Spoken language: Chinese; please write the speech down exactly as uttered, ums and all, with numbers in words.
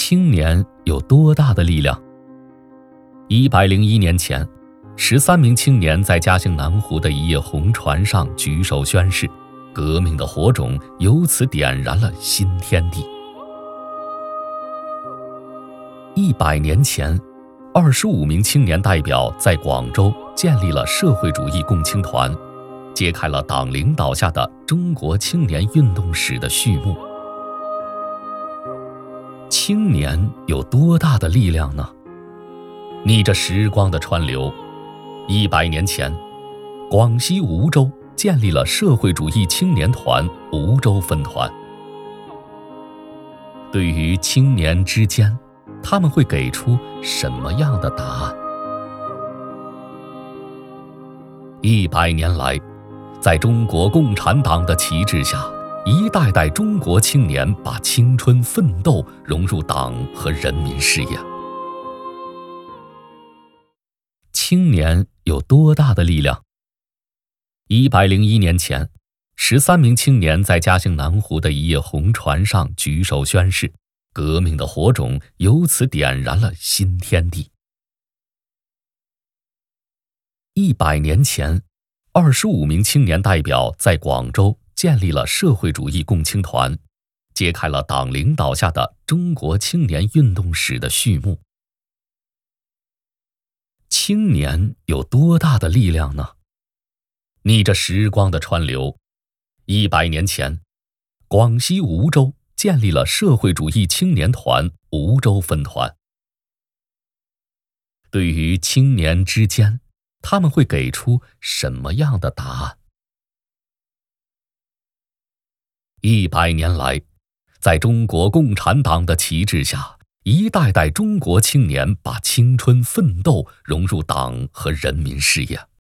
青年有多大的力量？一百零一年前，十三名青年在嘉兴南湖的一叶红船上举手宣誓，革命的火种由此点燃了新天地。一百年前，二十五名青年代表在广州建立了社会主义共青团，揭开了党领导下的中国青年运动史的序幕。青年有多大的力量呢？逆着时光的川流，一百年前，广西梧州建立了社会主义青年团梧州分团。对于青年之间，他们会给出什么样的答案？一百年来，在中国共产党的旗帜下，一代代中国青年把青春奋斗融入党和人民事业。青年有多大的力量？一百零一年前，十三名青年在嘉兴南湖的一叶红船上举手宣誓，革命的火种由此点燃了新天地。一百年前，二十五名青年代表在广州建立了社会主义共青团，揭开了党领导下的中国青年运动史的序幕。青年有多大的力量呢？逆着时光的川流，一百年前，广西梧州建立了社会主义青年团梧州分团。对于青年之间，他们会给出什么样的答案？一百年来，在中国共产党的旗帜下，一代代中国青年把青春奋斗融入党和人民事业。